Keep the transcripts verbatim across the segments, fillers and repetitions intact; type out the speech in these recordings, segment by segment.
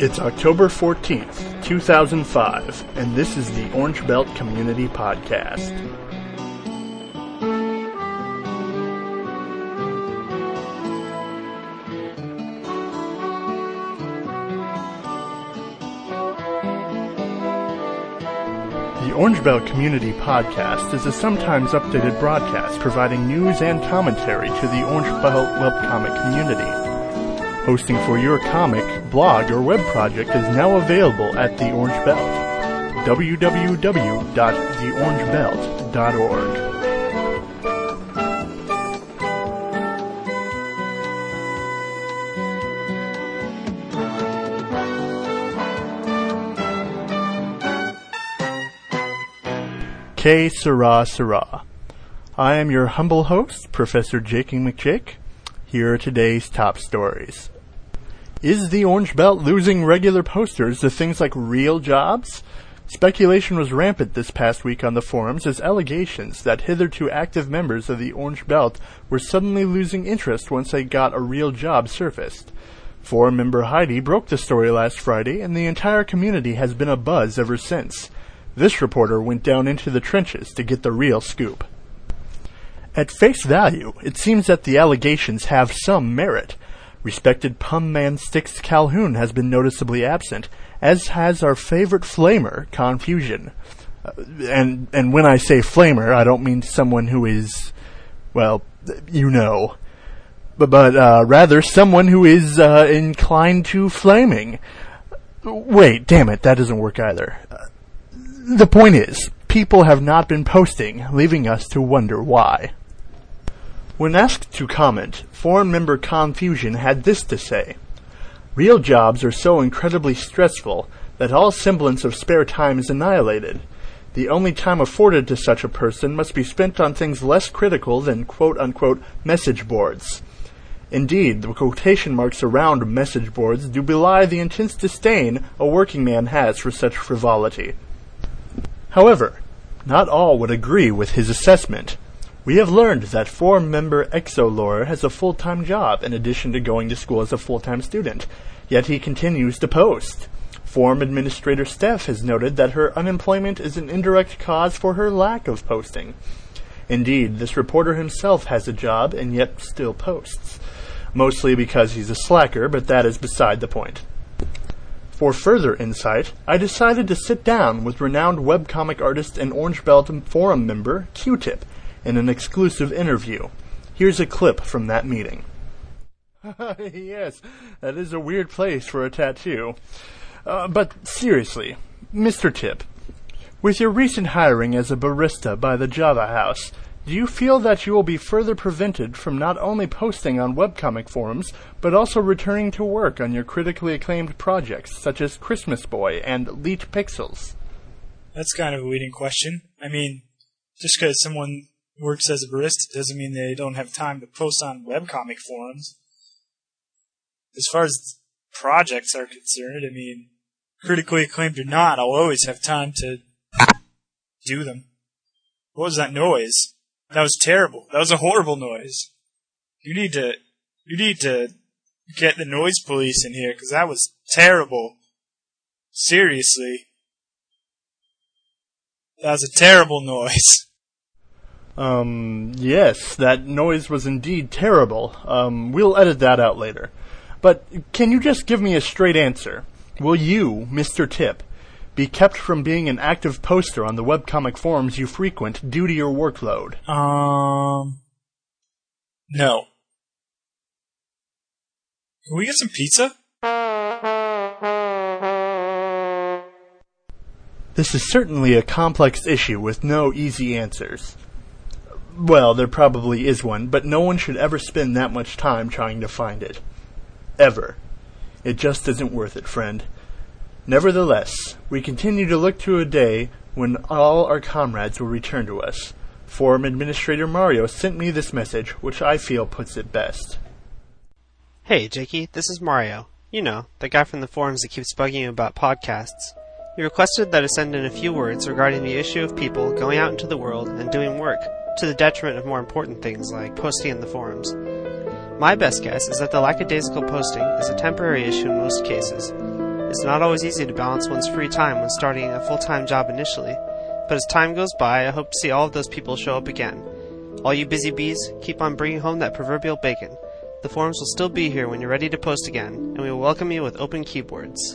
It's October fourteenth, two thousand five, and this is the Orange Belt Community Podcast. The Orange Belt Community Podcast is a sometimes updated broadcast providing news and commentary to the Orange Belt webcomic community. Hosting for your comic, blog, or web project is now available at The Orange Belt. w w w dot the orange belt dot org. Que sera, sera. I am your humble host, Professor Jakey McJake. Here are today's top stories. Is the Orange Belt losing regular posters to things like real jobs? Speculation was rampant this past week on the forums as allegations that hitherto active members of the Orange Belt were suddenly losing interest once they got a real job surfaced. Forum member Heidi broke the story last Friday, and the entire community has been abuzz ever since. This reporter went down into the trenches to get the real scoop. At face value, it seems that the allegations have some merit. Respected Pum Man Styx Calhoun has been noticeably absent, as has our favorite flamer, Confusion. Uh, and and when I say flamer, I don't mean someone who is, well, you know, but, but uh, rather someone who is uh, inclined to flaming. Wait, damn it, that doesn't work either. Uh, the point is, people have not been posting, leaving us to wonder why. When asked to comment, forum member Confusion had this to say: "Real jobs are so incredibly stressful that all semblance of spare time is annihilated. The only time afforded to such a person must be spent on things less critical than quote-unquote message boards. Indeed, the quotation marks around message boards do belie the intense disdain a working man has for such frivolity." However, not all would agree with his assessment. We have learned that forum member Exolore has a full-time job in addition to going to school as a full-time student, yet he continues to post. Forum administrator Steph has noted that her unemployment is an indirect cause for her lack of posting. Indeed, this reporter himself has a job and yet still posts. Mostly because he's a slacker, but that is beside the point. For further insight, I decided to sit down with renowned webcomic artist and Orange Belt forum member Q-Tip in an exclusive interview. Here's a clip from that meeting. Yes, that is a weird place for a tattoo. Uh, but seriously, Mister Tip, with your recent hiring as a barista by the Java House, do you feel that you will be further prevented from not only posting on webcomic forums, but also returning to work on your critically acclaimed projects such as Christmas Boy and Leech Pixels? That's kind of a leading question. I mean, just because someone works as a barista doesn't mean they don't have time to post on webcomic forums. As far as projects are concerned, I mean, critically acclaimed or not, I'll always have time to do them. What was that noise? That was terrible. That was a horrible noise. You need to, you need to get the noise police in here, because that was terrible. Seriously. That was a terrible noise. Um, yes, that noise was indeed terrible. Um, we'll edit that out later. But can you just give me a straight answer? Will you, Mister Tip, be kept from being an active poster on the webcomic forums you frequent due to your workload? Um, no. Can we get some pizza? This is certainly a complex issue with no easy answers. Well, there probably is one, but no one should ever spend that much time trying to find it. Ever. It just isn't worth it, friend. Nevertheless, we continue to look to a day when all our comrades will return to us. Forum Administrator Mario sent me this message, which I feel puts it best. Hey, Jakey, this is Mario. You know, the guy from the forums that keeps bugging you about podcasts. You requested that I send in a few words regarding the issue of people going out into the world and doing work, to the detriment of more important things like posting in the forums. My best guess is that the lackadaisical posting is a temporary issue in most cases. It's not always easy to balance one's free time when starting a full-time job initially, but as time goes by, I hope to see all of those people show up again. All you busy bees, keep on bringing home that proverbial bacon. The forums will still be here when you're ready to post again, and we will welcome you with open keyboards.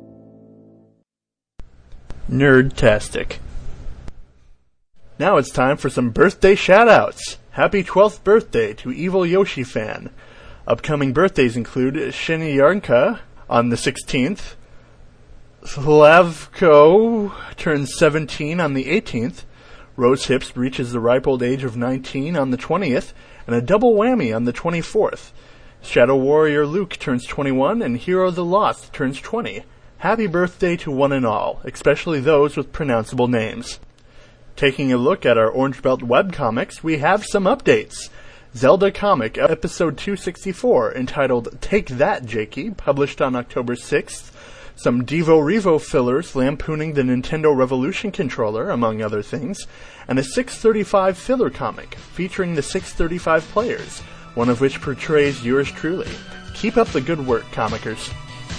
Nerdtastic. Now it's time for some birthday shoutouts. Happy twelfth birthday to Evil Yoshi Fan. Upcoming birthdays include Shenyanka on the sixteenth. Slavko turns seventeen on the eighteenth. Rose Hips reaches the ripe old age of nineteen on the twentieth, and a double whammy on the twenty-fourth. Shadow Warrior Luke turns twenty-one, and Hero the Lost turns twenty. Happy birthday to one and all, especially those with pronounceable names. Taking a look at our Orange Belt webcomics, we have some updates. Zelda Comic, episode two sixty-four, entitled Take That, Jakey, published on October sixth. Some Devo Revo fillers lampooning the Nintendo Revolution controller, among other things. And a six thirty-five filler comic, featuring the six thirty-five players, one of which portrays yours truly. Keep up the good work, comicers.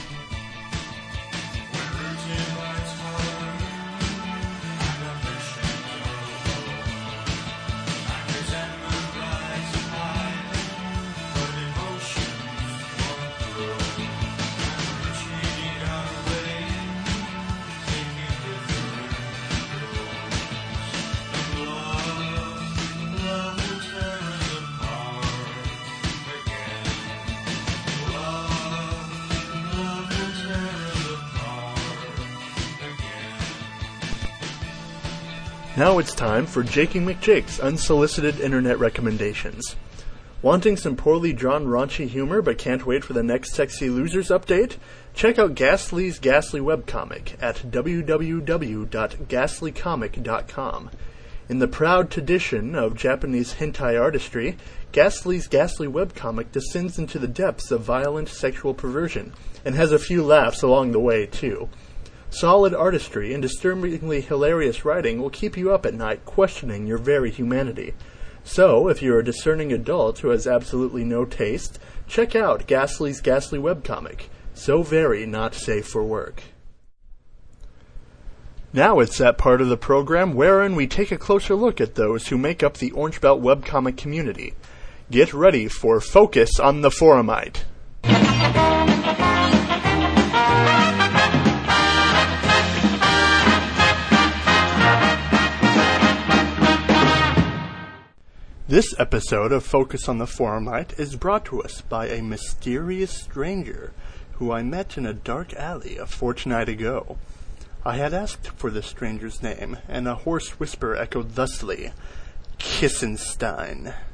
Now it's time for Jakey McJake's unsolicited internet recommendations. Wanting some poorly drawn raunchy humor but can't wait for the next Sexy Losers update? Check out Ghastly's Ghastly webcomic at w w w dot ghastly comic dot com. In the proud tradition of Japanese hentai artistry, Ghastly's Ghastly webcomic descends into the depths of violent sexual perversion, and has a few laughs along the way, too. Solid artistry and disturbingly hilarious writing will keep you up at night questioning your very humanity. So, if you're a discerning adult who has absolutely no taste, check out Ghastly's Ghastly webcomic. So very not safe for work. Now it's that part of the program wherein we take a closer look at those who make up the Orange Belt webcomic community. Get ready for Focus on the Forumite. This episode of Focus on the Forumite is brought to us by a mysterious stranger who I met in a dark alley a fortnight ago. I had asked for the stranger's name, and a hoarse whisper echoed thusly, Kissenstein.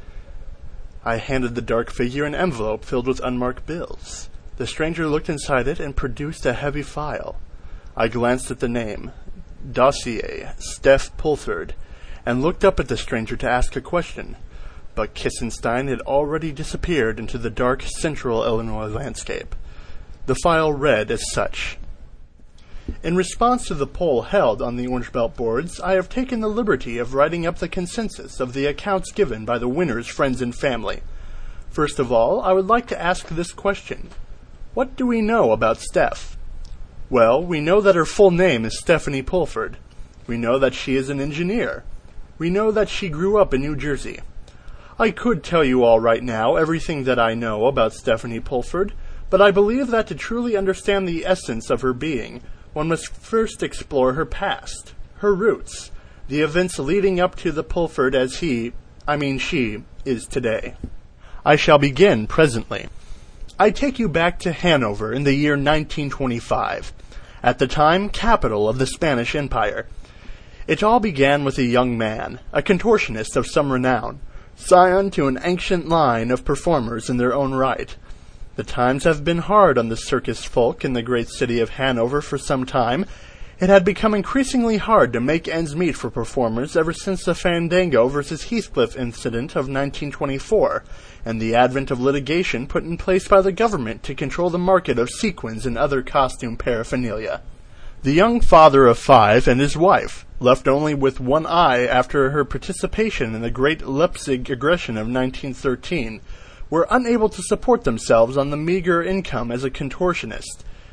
I handed the dark figure an envelope filled with unmarked bills. The stranger looked inside it and produced a heavy file. I glanced at the name, Dossier, Steph Pulford, and looked up at the stranger to ask a question, but Kissenstein had already disappeared into the dark central Illinois landscape. The file read as such. In response to the poll held on the Orange Belt boards, I have taken the liberty of writing up the consensus of the accounts given by the winner's friends and family. First of all, I would like to ask this question. What do we know about Steph? Well, we know that her full name is Stephanie Pulford. We know that she is an engineer. We know that she grew up in New Jersey. I could tell you all right now everything that I know about Stephanie Pulford, but I believe that to truly understand the essence of her being, one must first explore her past, her roots, the events leading up to the Pulford as he, I mean she, is today. I shall begin presently. I take you back to Hanover in the year nineteen twenty-five, at the time capital of the Spanish Empire. It all began with a young man, a contortionist of some renown, scion to an ancient line of performers in their own right. The times have been hard on the circus folk in the great city of Hanover for some time. It had become increasingly hard to make ends meet for performers ever since the Fandango versus Heathcliff incident of nineteen twenty-four, and the advent of litigation put in place by the government to control the market of sequins and other costume paraphernalia. The young father of five and his wife, left only with one eye after her participation in the Great Leipzig aggression of nineteen thirteen, were unable to support themselves on the meager income as a contortionist.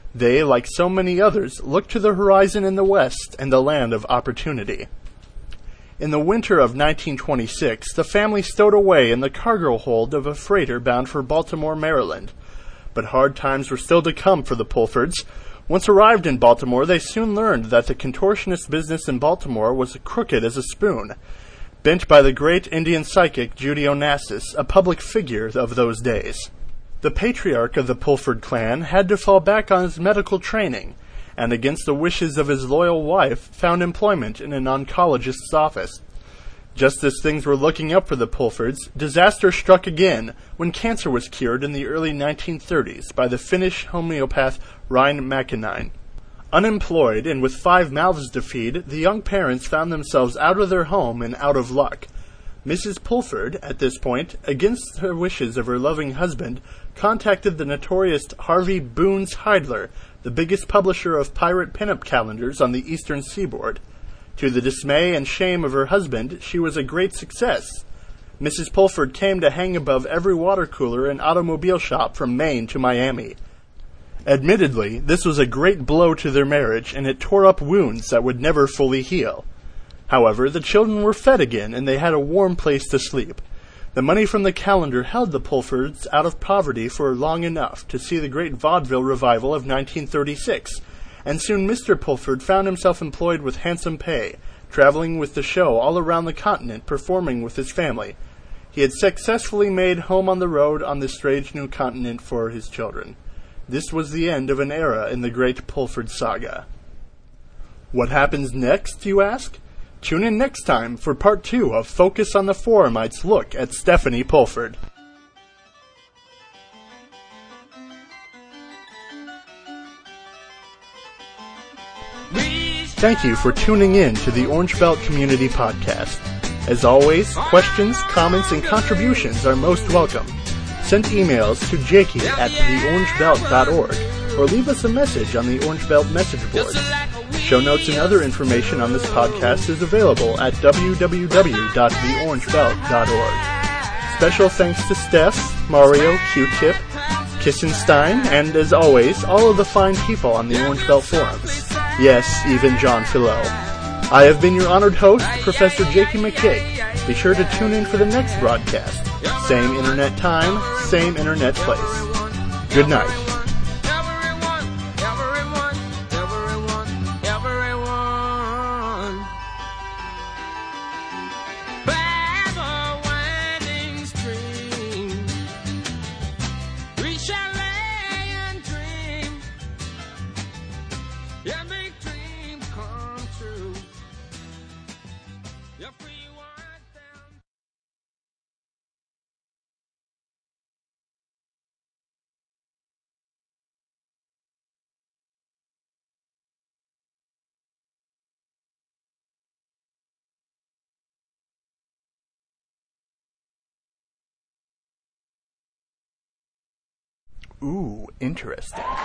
They, like so many others, looked to the horizon in the west and the land of opportunity. In the winter of nineteen twenty-six, the family stowed away in the cargo hold of a freighter bound for Baltimore, Maryland. But hard times were still to come for the Pulfords. Once arrived in Baltimore, they soon learned that the contortionist business in Baltimore was crooked as a spoon, bent by the great Indian psychic Judy Onassis, a public figure of those days. The patriarch of the Pulford clan had to fall back on his medical training, and against the wishes of his loyal wife, found employment in an oncologist's office. Just as things were looking up for the Pulfords, disaster struck again when cancer was cured in the early nineteen thirties by the Finnish homeopath Rein Mäkinen. Unemployed and with five mouths to feed, the young parents found themselves out of their home and out of luck. Missus Pulford, at this point, against the wishes of her loving husband, contacted the notorious Harvey Boones Heidler, the biggest publisher of pirate pinup calendars on the eastern seaboard. To the dismay and shame of her husband, she was a great success. Missus Pulford came to hang above every water cooler and automobile shop from Maine to Miami. Admittedly, this was a great blow to their marriage, and it tore up wounds that would never fully heal. However, the children were fed again, and they had a warm place to sleep. The money from the calendar held the Pulfords out of poverty for long enough to see the great vaudeville revival of nineteen thirty-six, and soon Mister Pulford found himself employed with handsome pay, traveling with the show all around the continent, performing with his family. He had successfully made home on the road on this strange new continent for his children. This was the end of an era in the great Pulford saga. What happens next, you ask? Tune in next time for part two of Focus on the Foramites' look at Stephanie Pulford. Thank you for tuning in to the Orange Belt Community Podcast. As always, questions, comments, and contributions are most welcome. Send emails to jakey at the orange belt dot org or leave us a message on the Orange Belt message board. Show notes and other information on this podcast is available at w w w dot the orange belt dot org. Special thanks to Steph, Mario, Q-Tip, Kissenstein, and, as always, all of the fine people on the Orange Belt forums. Yes, even John Philo. I have been your honored host, Professor Jakey McJake. Be sure to tune in for the next broadcast. Same internet time, same internet place. Good night. Ooh, interesting.